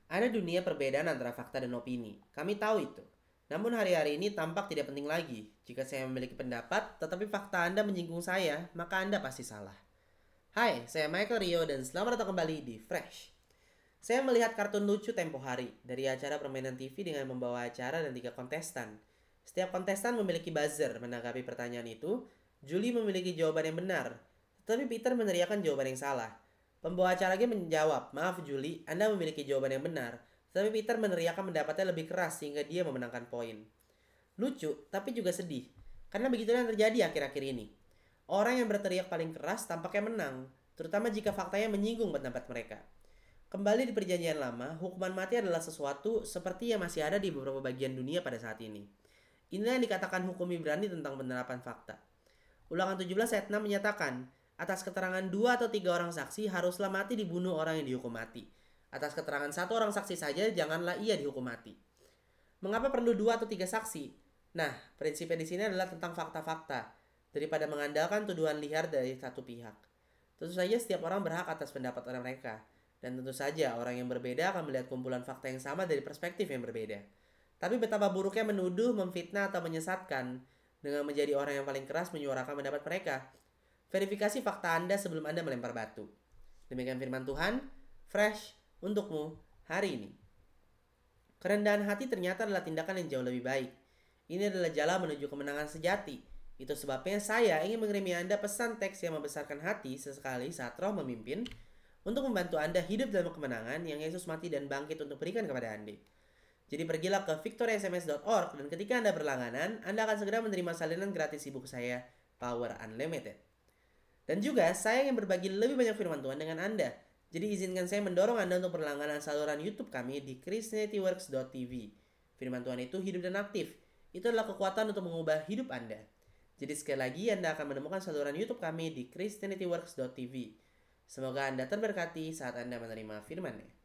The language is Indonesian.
Ada dunia perbedaan antara fakta dan opini. Kami tahu itu. Namun hari-hari ini tampak tidak penting lagi. Jika saya memiliki pendapat, tetapi fakta Anda menyinggung saya, maka Anda pasti salah. Hai, saya Michael Rio dan selamat datang kembali di Fresh. Saya melihat kartun lucu tempo hari dari acara permainan TV dengan membawa acara dan 3 kontestan. Setiap kontestan memiliki buzzer menanggapi pertanyaan itu. Julie memiliki jawaban yang benar, tetapi Peter meneriakkan jawaban yang salah. Pembawa acara lagi menjawab, maaf Julie, Anda memiliki jawaban yang benar. Tetapi Peter meneriakkan pendapatnya lebih keras sehingga dia memenangkan poin. Lucu, tapi juga sedih. Karena begitulah yang terjadi akhir-akhir ini. Orang yang berteriak paling keras tampaknya menang, terutama jika faktanya menyinggung pendapat mereka. Kembali di perjanjian lama, hukuman mati adalah sesuatu seperti yang masih ada di beberapa bagian dunia pada saat ini. Inilah yang dikatakan hukum Ibrani tentang penerapan fakta. Ulangan 17 ayat 6 menyatakan, atas keterangan 2 atau 3 orang saksi haruslah mati dibunuh orang yang dihukum mati. Atas keterangan 1 orang saksi saja janganlah ia dihukum mati. Mengapa perlu 2 atau 3 saksi? Nah, prinsipnya di sini adalah tentang fakta-fakta daripada mengandalkan tuduhan liar dari satu pihak. Tentu saja setiap orang berhak atas pendapat orang mereka. Dan tentu saja orang yang berbeda akan melihat kumpulan fakta yang sama dari perspektif yang berbeda. Tapi betapa buruknya menuduh, memfitnah, atau menyesatkan dengan menjadi orang yang paling keras menyuarakan pendapat mereka. Verifikasi fakta Anda sebelum Anda melempar batu. Demikian firman Tuhan, fresh untukmu hari ini. Kerendahan hati ternyata adalah tindakan yang jauh lebih baik. Ini adalah jalan menuju kemenangan sejati. Itu sebabnya saya ingin mengirimi Anda pesan teks yang membesarkan hati sesekali saat roh memimpin untuk membantu Anda hidup dalam kemenangan yang Yesus mati dan bangkit untuk berikan kepada Anda. Jadi pergilah ke victorysms.org dan ketika Anda berlangganan, Anda akan segera menerima salinan gratis ebook saya, Power Unlimited. Dan juga saya ingin berbagi lebih banyak firman Tuhan dengan Anda. Jadi izinkan saya mendorong Anda untuk berlangganan saluran YouTube kami di christianityworks.tv. Firman Tuhan itu hidup dan aktif. Itu adalah kekuatan untuk mengubah hidup Anda. Jadi sekali lagi Anda akan menemukan saluran YouTube kami di christianityworks.tv. Semoga Anda terberkati saat Anda menerima firman-Nya.